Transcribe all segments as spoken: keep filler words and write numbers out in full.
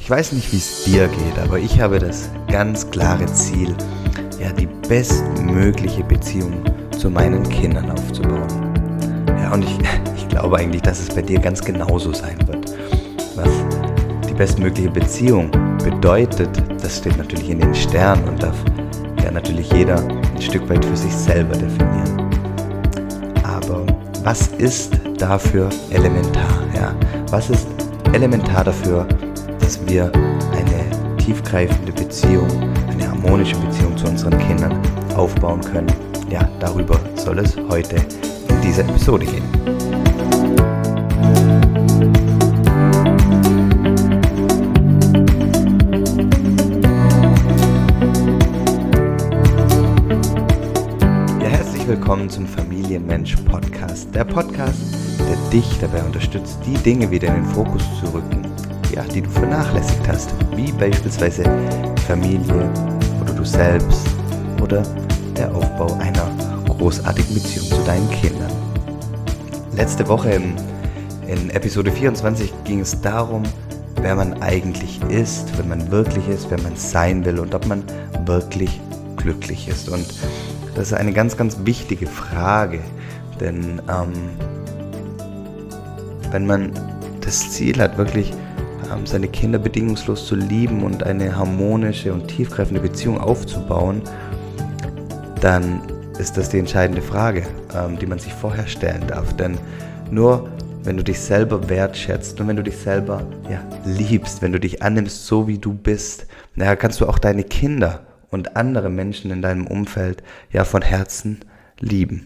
Ich weiß nicht, wie es dir geht, aber ich habe das ganz klare Ziel, ja, die bestmögliche Beziehung zu meinen Kindern aufzubauen. Ja, und ich, ich glaube eigentlich, dass es bei dir ganz genauso sein wird. Was die bestmögliche Beziehung bedeutet, das steht natürlich in den Sternen und darf ja natürlich jeder ein Stück weit für sich selber definieren. Aber was ist dafür elementar? Ja? Was ist elementar dafür, dass wir eine tiefgreifende Beziehung, eine harmonische Beziehung zu unseren Kindern aufbauen können? Ja, darüber soll es heute in dieser Episode gehen. Ja, herzlich willkommen zum Familienmensch-Podcast. Der Podcast, der dich dabei unterstützt, die Dinge wieder in den Fokus zu rücken, ja, die du vernachlässigt hast, wie beispielsweise die Familie oder du selbst oder der Aufbau einer großartigen Beziehung zu deinen Kindern. Letzte Woche in, in Episode vierundzwanzig ging es darum, wer man eigentlich ist, wer man wirklich ist, wer man sein will und ob man wirklich glücklich ist. Und das ist eine ganz, ganz wichtige Frage, denn ähm, wenn man das Ziel hat, wirklich ähm, seine Kinder bedingungslos zu lieben und eine harmonische und tiefgreifende Beziehung aufzubauen, dann ist das die entscheidende Frage, ähm, die man sich vorher stellen darf. Denn nur wenn du dich selber wertschätzt und wenn du dich selber ja, liebst, wenn du dich annimmst, so wie du bist, na, kannst du auch deine Kinder und andere Menschen in deinem Umfeld ja von Herzen lieben.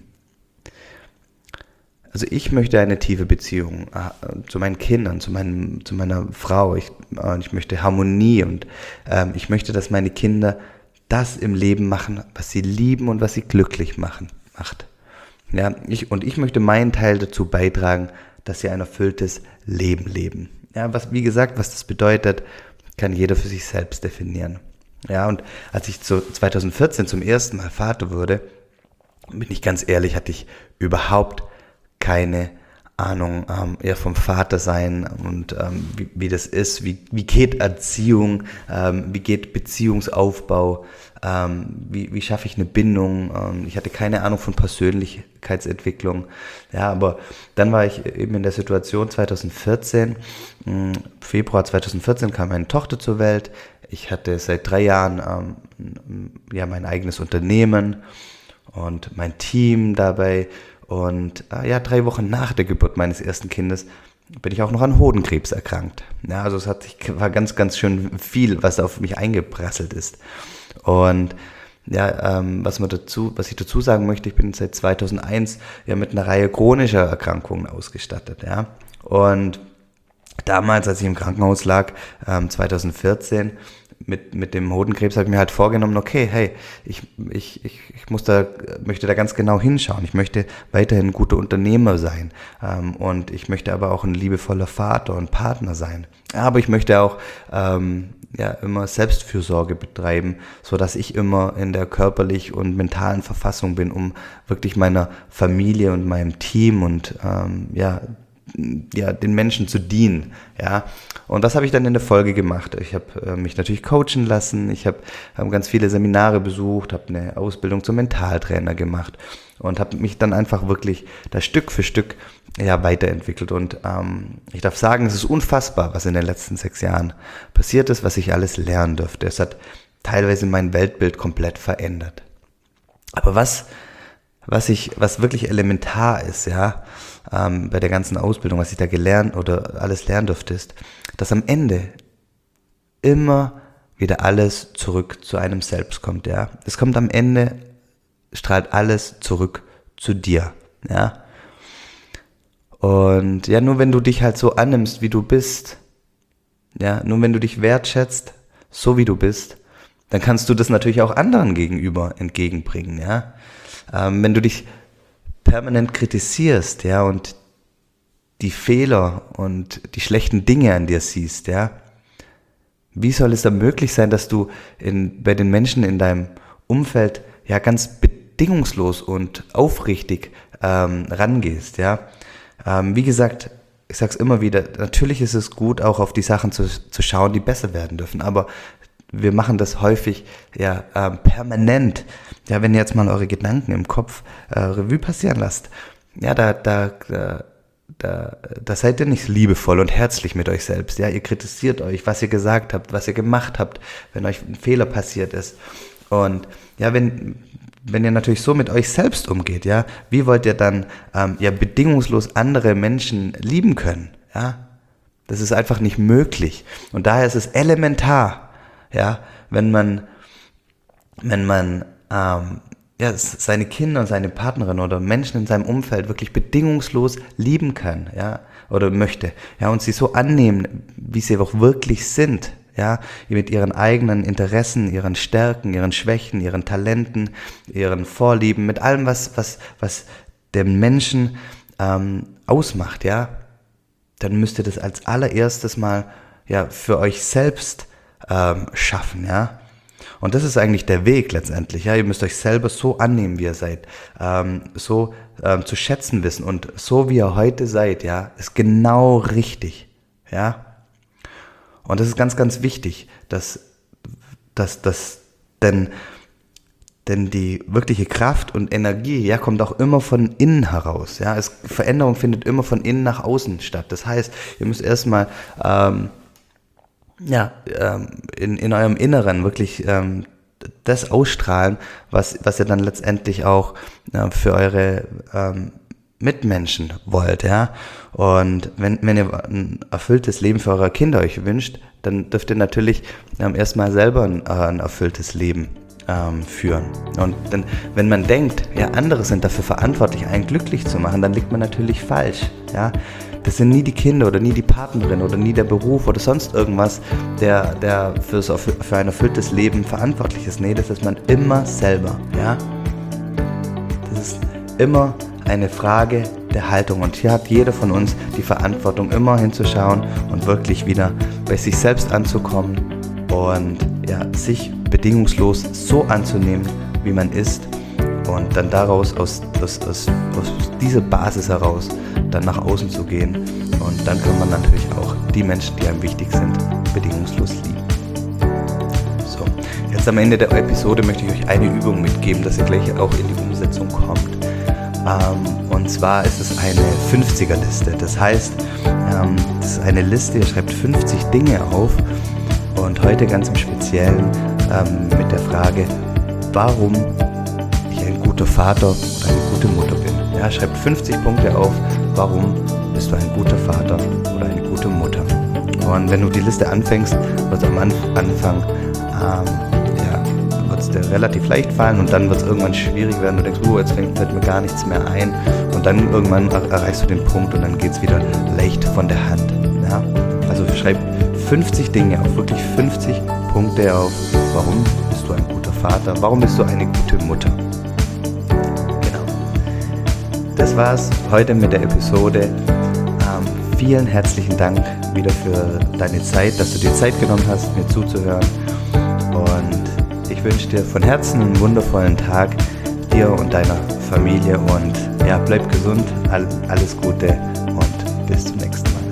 Also ich möchte eine tiefe Beziehung äh, zu meinen Kindern, zu, meinem, zu meiner Frau. Ich, äh, ich möchte Harmonie und äh, ich möchte, dass meine Kinder das im Leben machen, was sie lieben und was sie glücklich machen, macht. Ja, ich, und ich möchte meinen Teil dazu beitragen, dass sie ein erfülltes Leben leben. Ja, was, wie gesagt, was das bedeutet, kann jeder für sich selbst definieren. Ja, und als ich zu zwanzig vierzehn zum ersten Mal Vater wurde, bin ich ganz ehrlich, hatte ich überhaupt keine Ahnung ähm, eher vom Vatersein und ähm, wie, wie das ist, wie, wie geht Erziehung, ähm, wie geht Beziehungsaufbau, ähm, wie, wie schaffe ich eine Bindung. Ähm, ich hatte keine Ahnung von Persönlichkeitsentwicklung. Ja, aber dann war ich eben in der Situation zwanzig vierzehn, im Februar zwanzig vierzehn kam meine Tochter zur Welt. Ich hatte seit drei Jahren ähm, ja mein eigenes Unternehmen und mein Team dabei. Und äh, ja, drei Wochen nach der Geburt meines ersten Kindes bin ich auch noch an Hodenkrebs erkrankt. Ja, also es hat sich, war ganz, ganz schön viel, was auf mich eingeprasselt ist. Und ja, ähm, was man dazu, was ich dazu sagen möchte, ich bin seit zweitausendeins ja mit einer Reihe chronischer Erkrankungen ausgestattet. Ja, und damals, als ich im Krankenhaus lag, ähm, zwanzig vierzehn, mit mit dem Hodenkrebs, habe ich mir halt vorgenommen, okay, hey, ich ich ich ich muss da möchte da ganz genau hinschauen. Ich möchte weiterhin ein guter Unternehmer sein ähm, und ich möchte aber auch ein liebevoller Vater und Partner sein. Aber ich möchte auch ähm, ja immer Selbstfürsorge betreiben, so dass ich immer in der körperlich und mentalen Verfassung bin, um wirklich meiner Familie und meinem Team und ähm, ja ja, den Menschen zu dienen, ja. Und das habe ich dann in der Folge gemacht. Ich habe äh, mich natürlich coachen lassen, ich habe hab ganz viele Seminare besucht, habe eine Ausbildung zum Mentaltrainer gemacht und habe mich dann einfach wirklich da Stück für Stück ja weiterentwickelt. Und ähm, ich darf sagen, es ist unfassbar, was in den letzten sechs Jahren passiert ist, was ich alles lernen durfte. Es hat teilweise mein Weltbild komplett verändert. Aber was Was ich, was wirklich elementar ist, ja, ähm, bei der ganzen Ausbildung, was ich da gelernt oder alles lernen durfte, ist, dass am Ende immer wieder alles zurück zu einem selbst kommt, ja. Es kommt am Ende, strahlt alles zurück zu dir, ja. Und ja, nur wenn du dich halt so annimmst, wie du bist, ja, nur wenn du dich wertschätzt, so wie du bist, dann kannst du das natürlich auch anderen gegenüber entgegenbringen, ja. Ähm, wenn du dich permanent kritisierst, ja, und die Fehler und die schlechten Dinge an dir siehst, ja, wie soll es dann möglich sein, dass du in, bei den Menschen in deinem Umfeld ja ganz bedingungslos und aufrichtig ähm, rangehst, ja? Ähm, wie gesagt, ich sag's immer wieder, natürlich ist es gut, auch auf die Sachen zu, zu schauen, die besser werden dürfen, aber wir machen das häufig ja ähm, permanent. Ja, wenn ihr jetzt mal eure Gedanken im Kopf äh, Revue passieren lasst, ja, da, da, da, da, da seid ihr nicht liebevoll und herzlich mit euch selbst. Ja, ihr kritisiert euch, was ihr gesagt habt, was ihr gemacht habt, wenn euch ein Fehler passiert ist. Und ja, wenn wenn ihr natürlich so mit euch selbst umgeht, ja, wie wollt ihr dann ähm, ja bedingungslos andere Menschen lieben können? Ja, das ist einfach nicht möglich. Und daher ist es elementar, ja, wenn man wenn man ähm, ja, seine Kinder und seine Partnerin oder Menschen in seinem Umfeld wirklich bedingungslos lieben kann, ja, oder möchte, ja, und sie so annehmen, wie sie auch wirklich sind, ja, mit ihren eigenen Interessen, ihren Stärken, ihren Schwächen, ihren Talenten, ihren Vorlieben, mit allem, was, was, was den Menschen ähm, ausmacht, ja, dann müsst ihr das als allererstes mal, ja, für euch selbst ähm, schaffen, ja. Und das ist eigentlich der Weg letztendlich, ja, ihr müsst euch selber so annehmen, wie ihr seid, ähm, so ähm, zu schätzen wissen und so, wie ihr heute seid, ja, ist genau richtig, ja. Und das ist ganz, ganz wichtig, dass, dass, dass denn, denn die wirkliche Kraft und Energie, ja, kommt auch immer von innen heraus, ja, es, Veränderung findet immer von innen nach außen statt. Das heißt, ihr müsst erstmal, ähm, ja, ähm, in, in eurem Inneren wirklich ähm, das ausstrahlen, was, was ihr dann letztendlich auch äh, für eure ähm, Mitmenschen wollt, ja. Und wenn, wenn ihr ein erfülltes Leben für eure Kinder euch wünscht, dann dürft ihr natürlich ähm, erstmal selber ein, äh, ein erfülltes Leben ähm, führen. Und dann, wenn man denkt, ja, andere sind dafür verantwortlich, einen glücklich zu machen, dann liegt man natürlich falsch, ja. Das sind nie die Kinder oder nie die Partnerin oder nie der Beruf oder sonst irgendwas, der, der für's, für ein erfülltes Leben verantwortlich ist. Nee, das ist man immer selber, ja. Das ist immer eine Frage der Haltung. Und hier hat jeder von uns die Verantwortung, immer hinzuschauen und wirklich wieder bei sich selbst anzukommen und ja, sich bedingungslos so anzunehmen, wie man ist. Und dann daraus, aus, aus, aus, aus dieser Basis heraus, dann nach außen zu gehen. Und dann kann man natürlich auch die Menschen, die einem wichtig sind, bedingungslos lieben. So, jetzt am Ende der Episode möchte ich euch eine Übung mitgeben, dass ihr gleich auch in die Umsetzung kommt. Ähm, und zwar ist es eine fünfziger-Liste. Das heißt, ähm, das ist eine Liste, ihr schreibt fünfzig Dinge auf. Und heute ganz im Speziellen ähm, mit der Frage, warum ein guter Vater oder eine gute Mutter bin. Ja, schreibt fünfzig Punkte auf, warum bist du ein guter Vater oder eine gute Mutter. Und wenn du die Liste anfängst, wird es am Anfang ähm, ja, wird's dir relativ leicht fallen und dann wird es irgendwann schwierig werden. Du denkst, oh, jetzt fällt mir gar nichts mehr ein und dann irgendwann erreichst du den Punkt und dann geht es wieder leicht von der Hand. Ja? Also schreib fünfzig Dinge auf, wirklich fünfzig Punkte auf, warum bist du ein guter Vater, warum bist du eine gute Mutter. Das war's heute mit der Episode. Ähm, vielen herzlichen Dank wieder für deine Zeit, dass du dir Zeit genommen hast, mir zuzuhören. Und ich wünsche dir von Herzen einen wundervollen Tag, dir und deiner Familie. Und ja, bleib gesund, all, alles Gute und bis zum nächsten Mal.